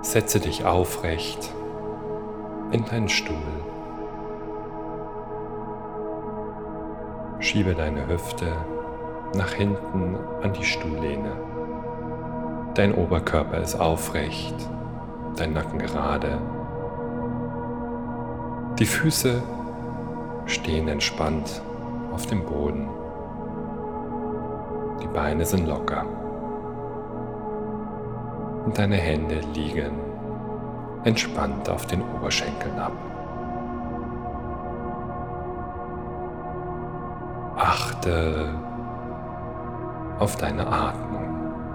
Setze dich aufrecht in deinen Stuhl. Schiebe deine Hüfte nach hinten an die Stuhllehne. Dein Oberkörper ist aufrecht, dein Nacken gerade. Die Füße stehen entspannt auf dem Boden. Die Beine sind locker. Und deine Hände liegen entspannt auf den Oberschenkeln ab. Achte auf deine Atmung.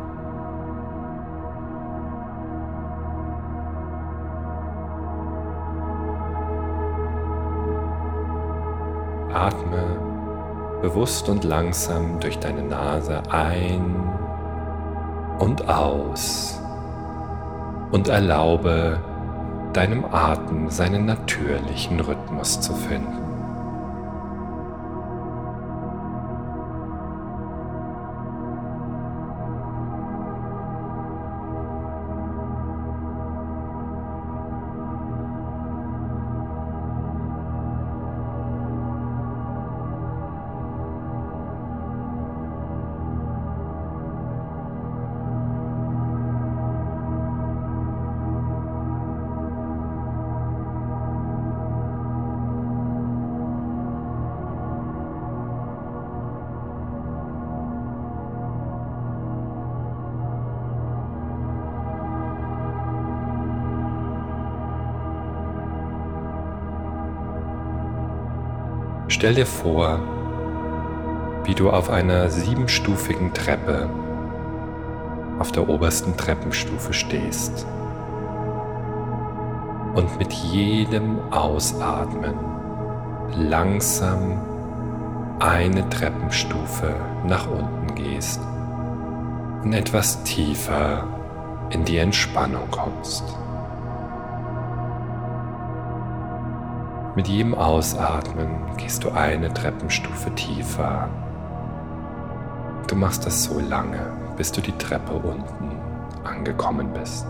Atme bewusst und langsam durch deine Nase ein und aus und erlaube deinem Atem seinen natürlichen Rhythmus zu finden. Stell dir vor, wie du auf einer 7-stufigen Treppe auf der obersten Treppenstufe stehst und mit jedem Ausatmen langsam eine Treppenstufe nach unten gehst und etwas tiefer in die Entspannung kommst. Mit jedem Ausatmen gehst du eine Treppenstufe tiefer. Du machst das so lange, bis du die Treppe unten angekommen bist.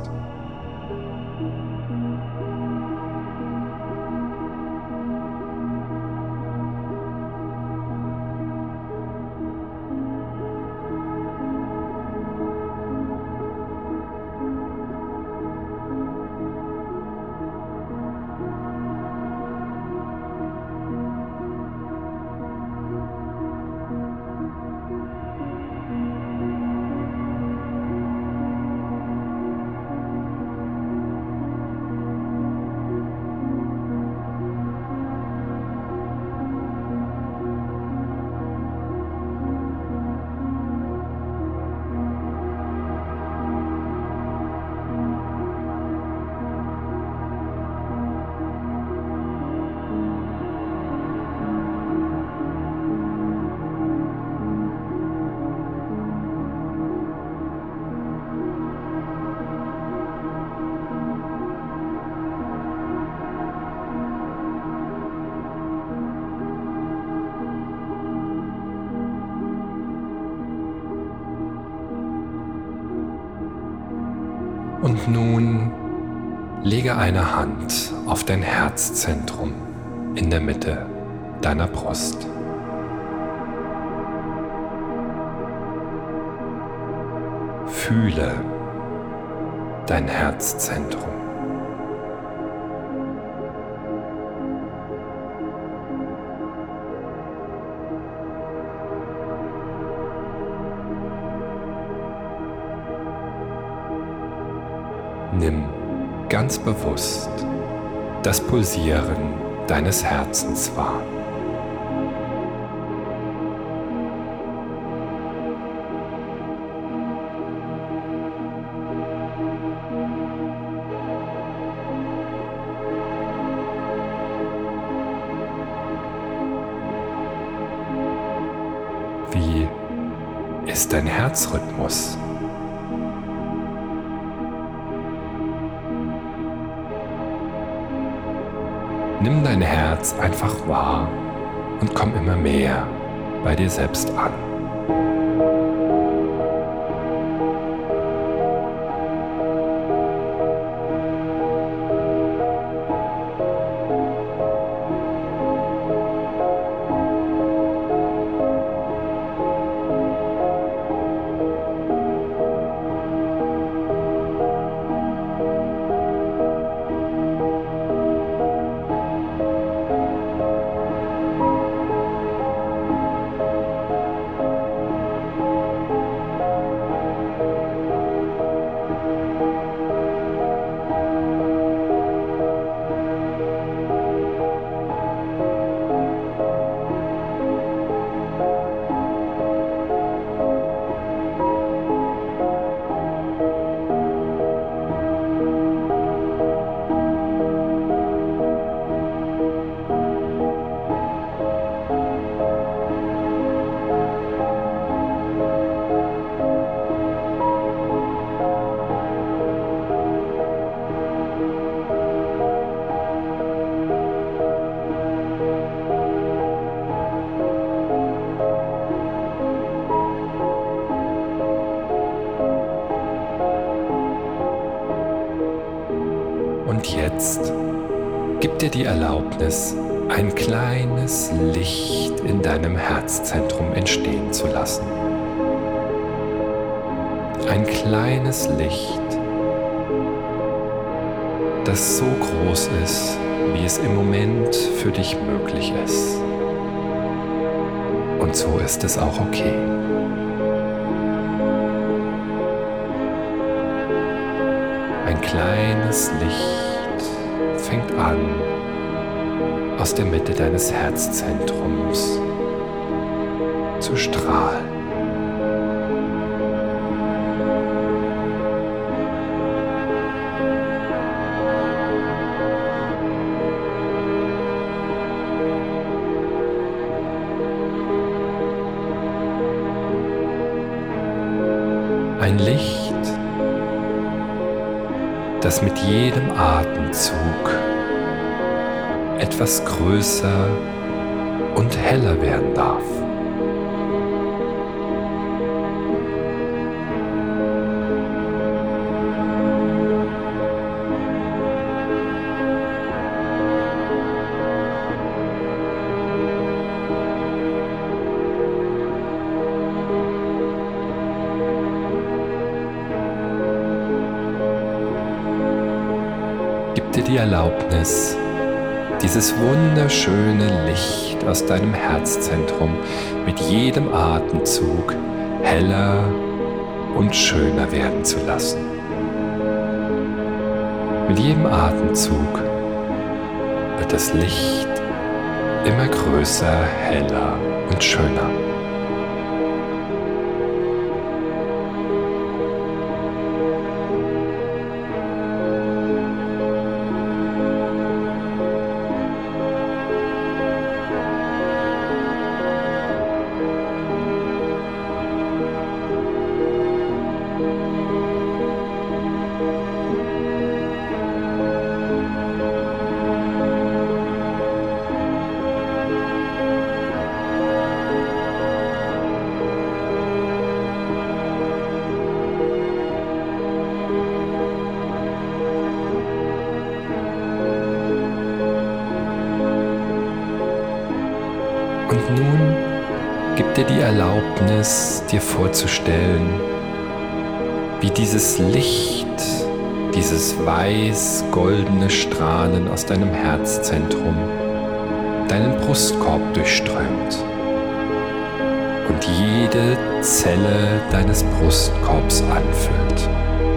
Und nun lege eine Hand auf dein Herzzentrum in der Mitte deiner Brust. Fühle dein Herzzentrum. Nimm ganz bewusst das Pulsieren deines Herzens wahr. Wie ist dein Herzrhythmus? Nimm dein Herz einfach wahr und komm immer mehr bei dir selbst an. jetzt gib dir die Erlaubnis, ein kleines Licht in deinem Herzzentrum entstehen zu lassen. Ein kleines Licht, das so groß ist, wie es im Moment für dich möglich ist. Und so ist es auch okay. Ein kleines Licht fängt an, aus der Mitte deines Herzzentrums zu strahlen. Ein Licht, das mit jedem Atemzug etwas größer und heller werden darf. Gib dir die Erlaubnis, dieses wunderschöne Licht aus deinem Herzzentrum mit jedem Atemzug heller und schöner werden zu lassen. Mit jedem Atemzug wird das Licht immer größer, heller und schöner. Und nun gib dir die Erlaubnis, dir vorzustellen, wie dieses Licht, dieses weiß-goldene Strahlen aus deinem Herzzentrum deinen Brustkorb durchströmt und jede Zelle deines Brustkorbs anfüllt.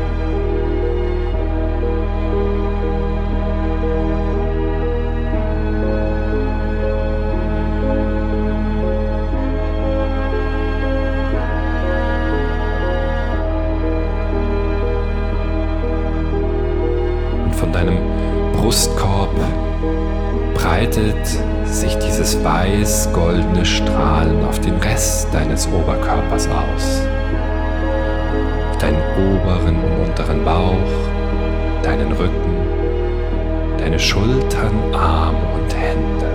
Von deinem Brustkorb breitet sich dieses weiß-goldene Strahlen auf den Rest deines Oberkörpers aus. Deinen oberen und unteren Bauch, deinen Rücken, deine Schultern, Arme und Hände.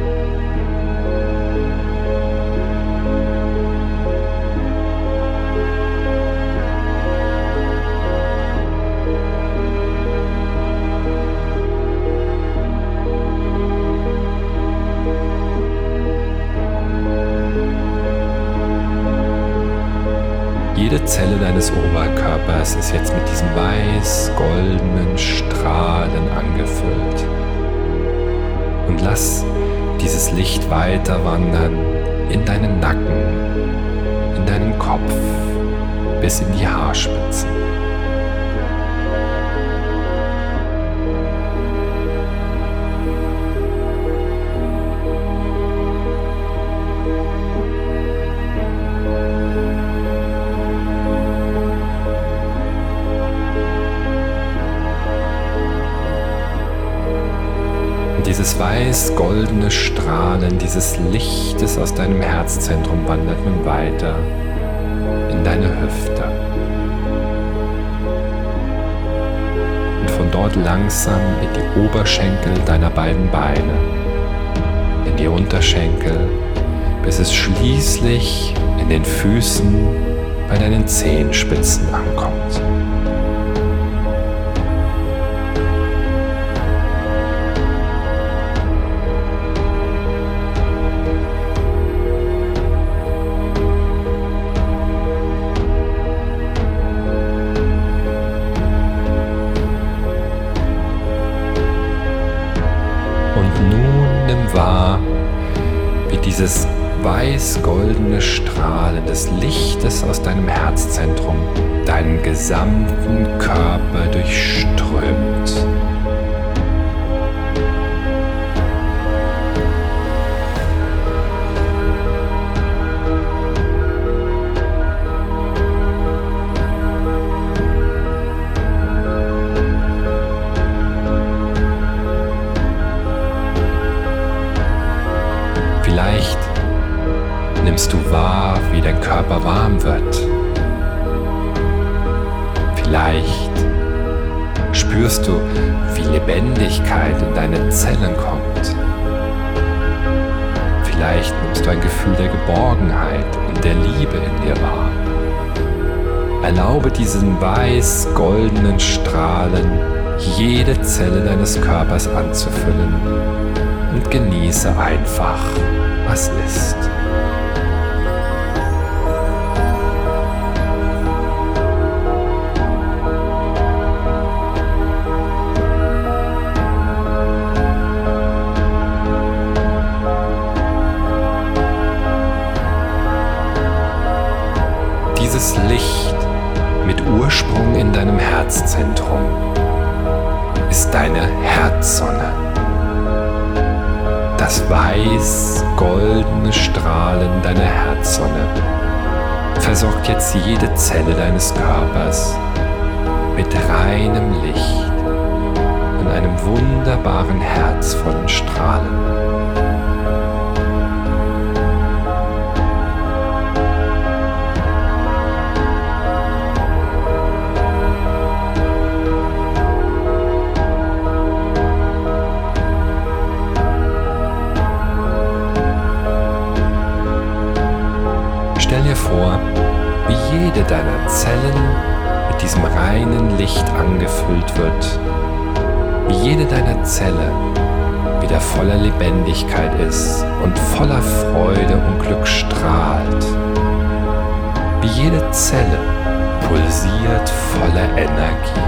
Jede Zelle deines Oberkörpers ist jetzt mit diesen weiß-goldenen Strahlen angefüllt. Und lass dieses Licht weiter wandern in deinen Nacken, in deinen Kopf, bis in die Haarspitzen. Dieses weiß-goldene Strahlen dieses Lichtes aus deinem Herzzentrum wandert nun weiter in deine Hüfte. Und von dort langsam in die Oberschenkel deiner beiden Beine, in die Unterschenkel, bis es schließlich in den Füßen bei deinen Zehenspitzen ankommt. wie dieses weiß-goldene Strahlen des Lichtes aus deinem Herzzentrum deinen gesamten Körper durchströmt. Vielleicht nimmst du wahr, wie dein Körper warm wird. Vielleicht spürst du, wie Lebendigkeit in deine Zellen kommt. Vielleicht nimmst du ein Gefühl der Geborgenheit und der Liebe in dir wahr. Erlaube diesen weiß-goldenen Strahlen, jede Zelle deines Körpers anzufüllen und genieße einfach, was ist. Dieses Licht mit Ursprung in deinem Herzzentrum ist deine Herzsonne. Das weiß-goldene Strahlen deiner Herzsonne versorgt jetzt jede Zelle deines Körpers mit reinem Licht und einem wunderbaren herzvollen Strahlen. Stell dir vor, wie jede deiner Zellen mit diesem reinen Licht angefüllt wird, wie jede deiner Zelle wieder voller Lebendigkeit ist und voller Freude und Glück strahlt, wie jede Zelle pulsiert voller Energie.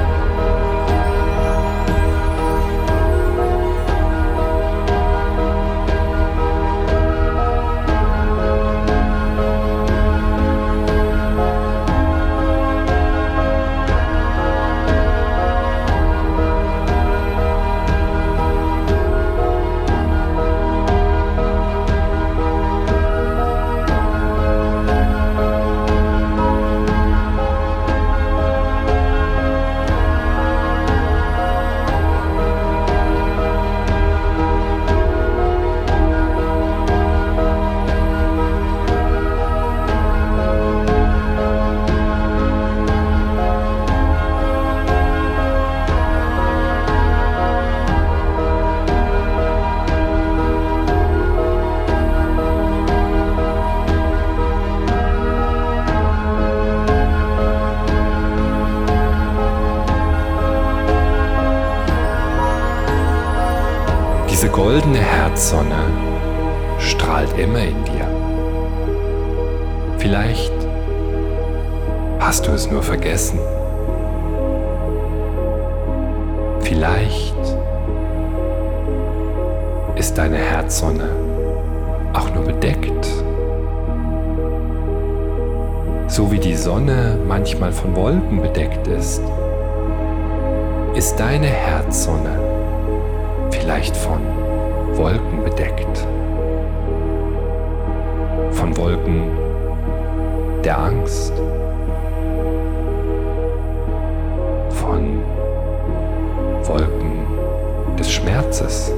Diese goldene Herzsonne strahlt immer in dir. Vielleicht hast du es nur vergessen. Vielleicht ist deine Herzsonne auch nur bedeckt. So wie die Sonne manchmal von Wolken bedeckt ist deine Herzsonne vielleicht von Wolken bedeckt. Von Wolken der Angst. Von Wolken des Schmerzes.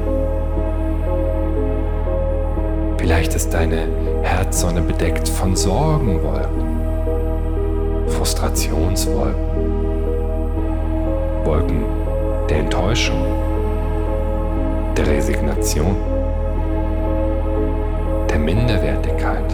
Vielleicht ist deine Herzsonne bedeckt von Sorgenwolken, Frustrationswolken, Wolken der Enttäuschung, der Resignation, der Minderwertigkeit.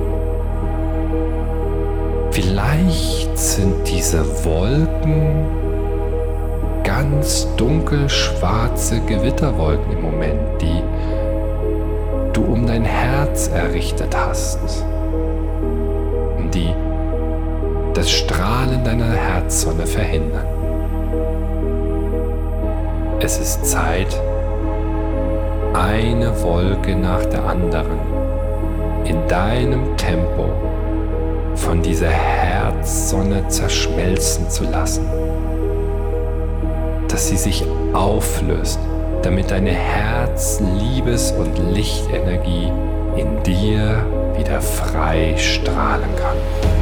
Vielleicht sind diese Wolken ganz dunkelschwarze Gewitterwolken im Moment, die du um dein Herz errichtet hast, die das Strahlen deiner Herzsonne verhindern. Es ist Zeit, eine Wolke nach der anderen in deinem Tempo von dieser Herzsonne zerschmelzen zu lassen, dass sie sich auflöst, damit deine Herz-, und Lichtenergie in dir wieder frei strahlen kann.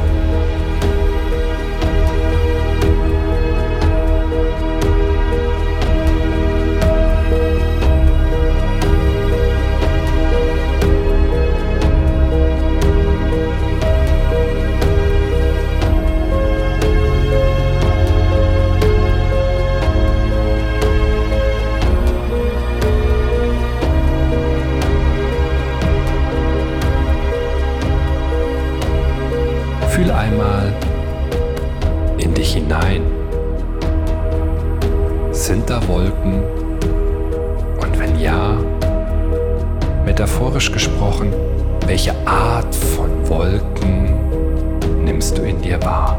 Fühl einmal in dich hinein. Sind da Wolken? Und wenn ja, metaphorisch gesprochen, welche Art von Wolken nimmst du in dir wahr?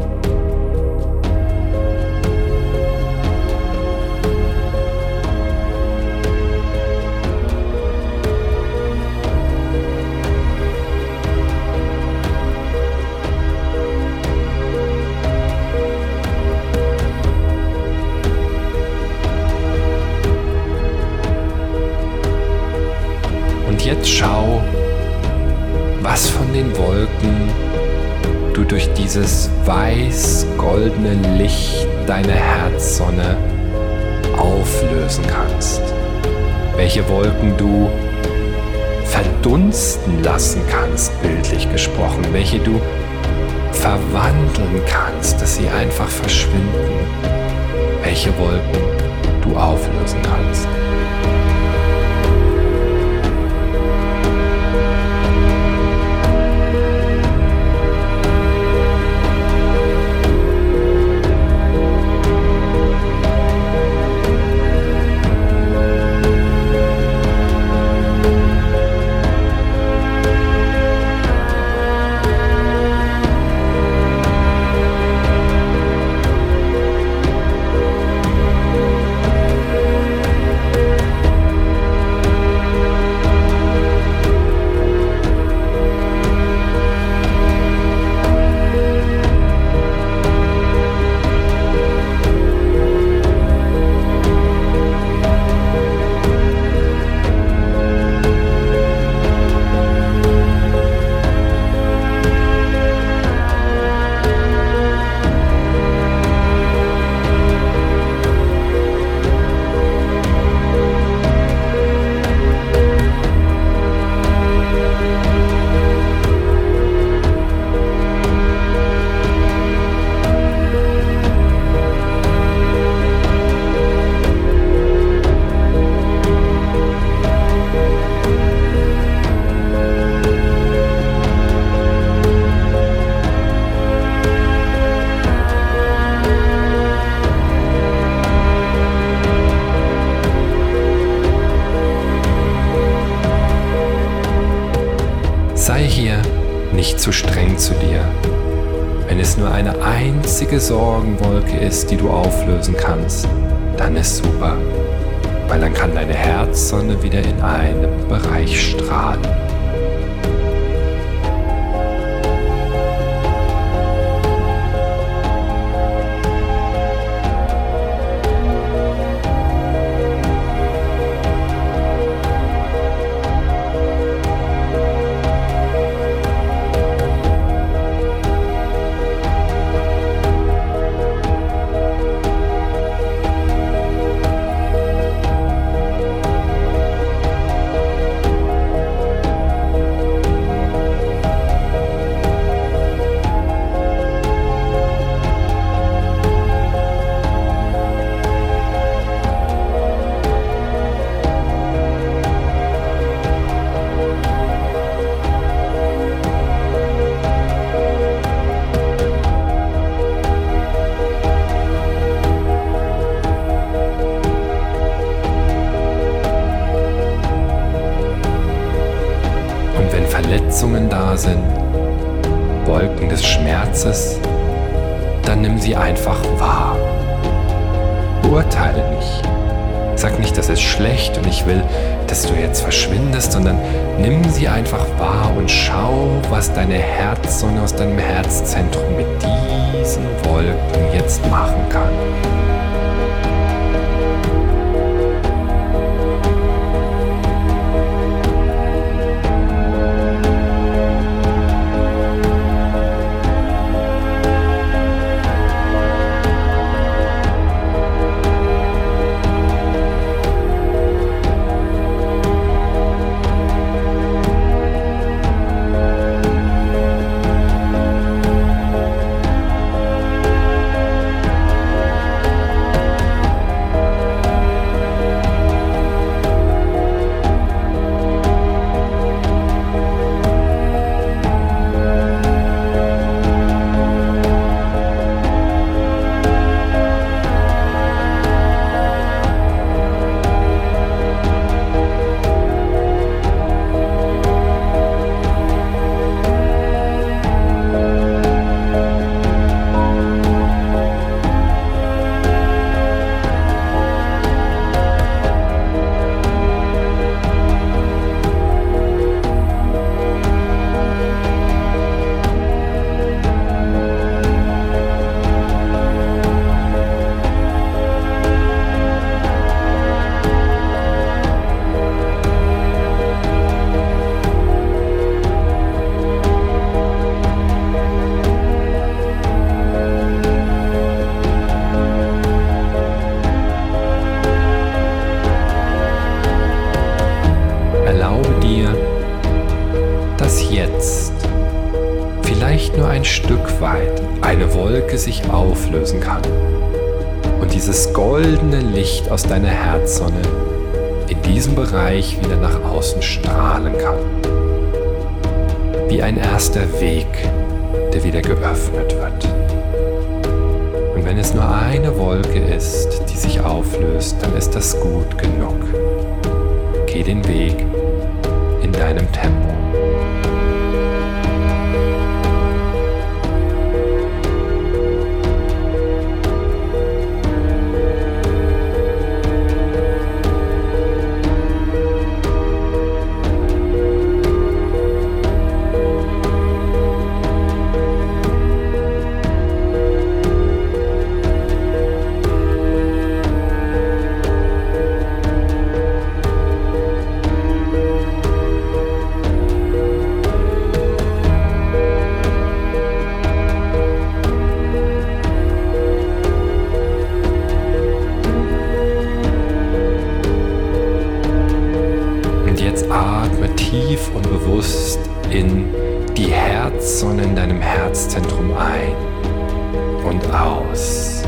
Und jetzt schau, was von den Wolken du durch dieses weiß-goldene Licht deiner Herzsonne auflösen kannst. Welche Wolken du verdunsten lassen kannst, bildlich gesprochen. Welche du verwandeln kannst, dass sie einfach verschwinden. Welche Wolken du auflösen kannst. Sei hier nicht zu streng zu dir. Wenn es nur eine einzige Sorgenwolke ist, die du auflösen kannst, dann ist super, weil dann kann deine Herzsonne wieder in einem Bereich strahlen. Verletzungen da sind, Wolken des Schmerzes, dann nimm sie einfach wahr. Beurteile nicht. Sag nicht, das ist schlecht und ich will, dass du jetzt verschwindest, sondern nimm sie einfach wahr und schau, was deine Herzsonne aus deinem Herzzentrum mit diesen Wolken jetzt machen kann. Jetzt vielleicht nur ein Stück weit eine Wolke sich auflösen kann und dieses goldene Licht aus deiner Herzsonne in diesem Bereich wieder nach außen strahlen kann. Wie ein erster Weg, der wieder geöffnet wird. Und wenn es nur eine Wolke ist, die sich auflöst, dann ist das gut genug. Geh den Weg in deinem Tempo. Atme tief und bewusst in die Herzsonne in deinem Herzzentrum ein und aus.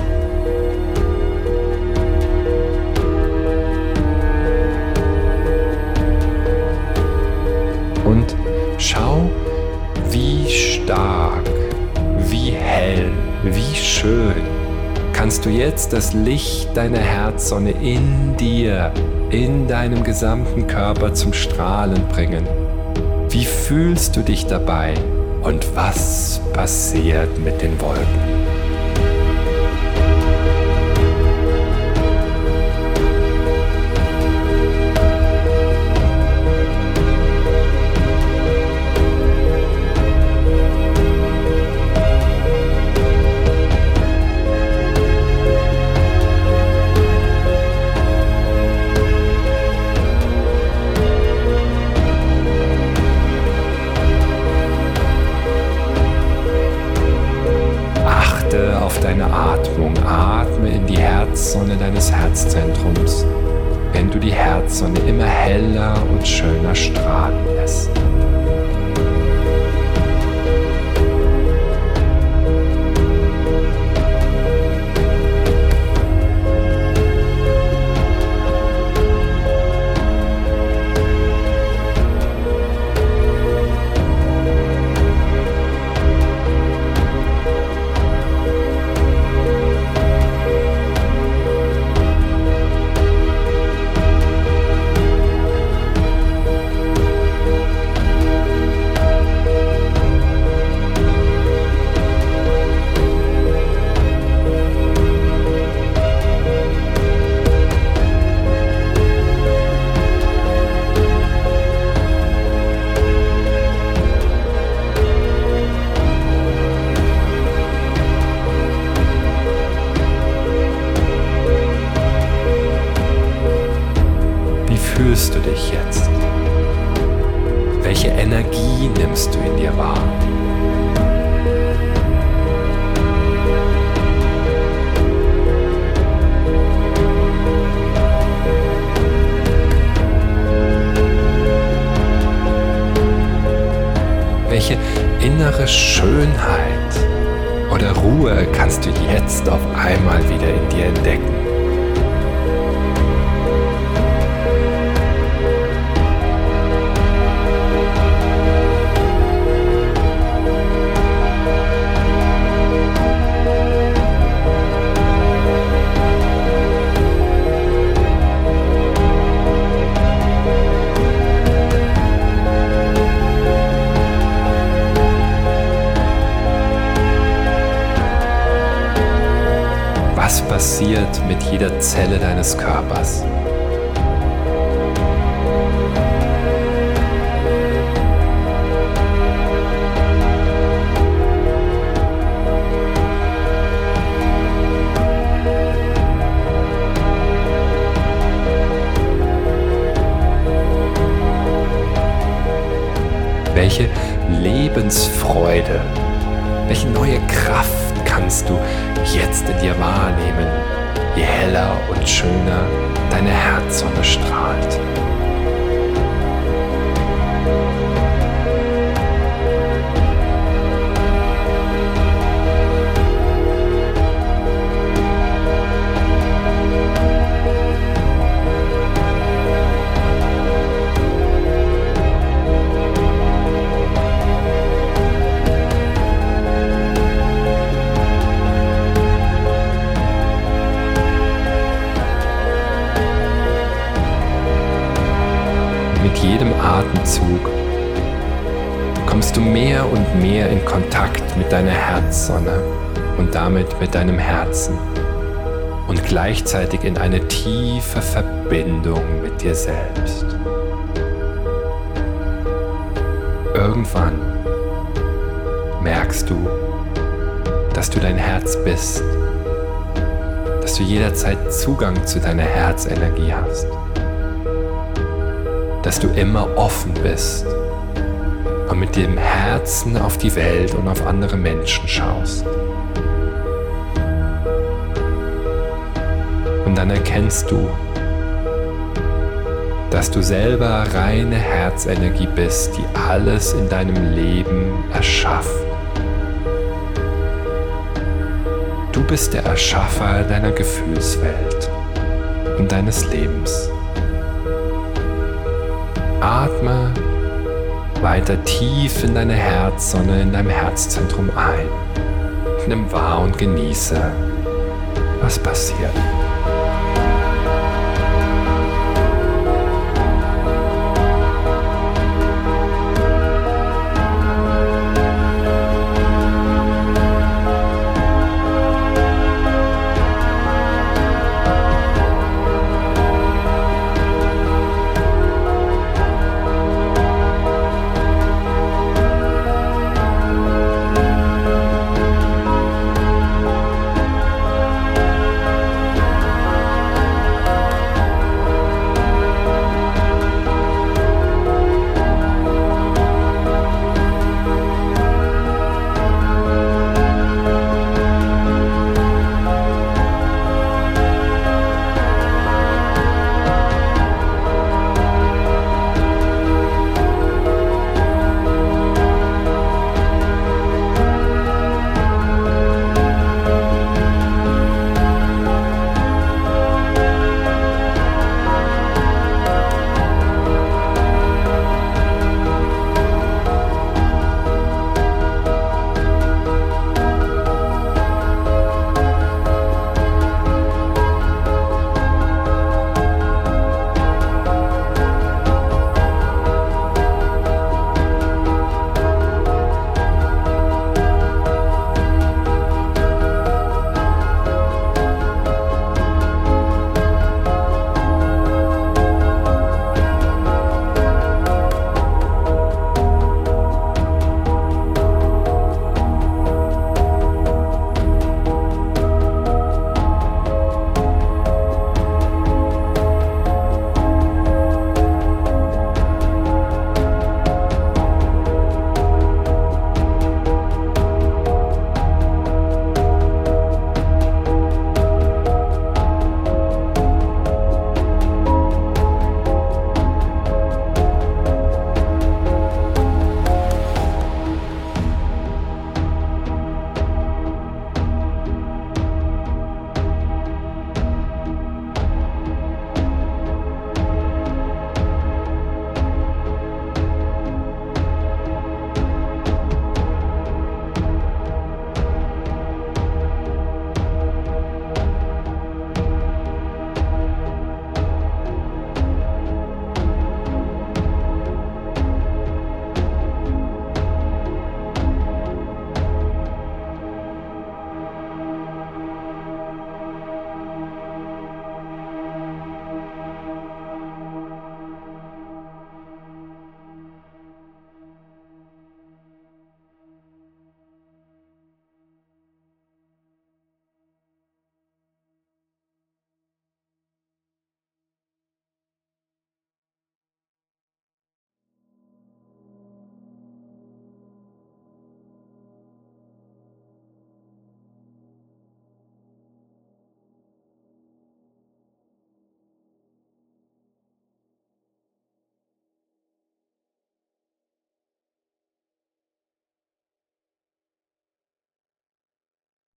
Und schau, wie stark, wie hell, wie schön kannst du jetzt das Licht deiner Herzsonne in dir, in deinem gesamten Körper zum Strahlen bringen. Wie fühlst du dich dabei und was passiert mit den Wolken? Auf deine Atmung. Atme in die Herzsonne deines Herzzentrums, wenn du die Herzsonne immer heller und schöner strahlen lässt. Welche Energie nimmst du in dir wahr? Welche innere Schönheit oder Ruhe kannst du jetzt auf einmal wieder in dir entdecken? Was passiert mit jeder Zelle deines Körpers? Welche Lebensfreude, welche neue Kraft kannst du jetzt in dir wahrnehmen, je heller und schöner deine Herzsonne strahlt. Mit jedem Atemzug kommst du mehr und mehr in Kontakt mit deiner Herzsonne und damit mit deinem Herzen und gleichzeitig in eine tiefe Verbindung mit dir selbst. Irgendwann merkst du, dass du dein Herz bist, dass du jederzeit Zugang zu deiner Herzenergie hast, dass du immer offen bist und mit dem Herzen auf die Welt und auf andere Menschen schaust. Und dann erkennst du, dass du selber reine Herzenergie bist, die alles in deinem Leben erschafft. Du bist der Erschaffer deiner Gefühlswelt und deines Lebens. Atme weiter tief in deine Herzsonne, in deinem Herzzentrum ein. Nimm wahr und genieße, was passiert.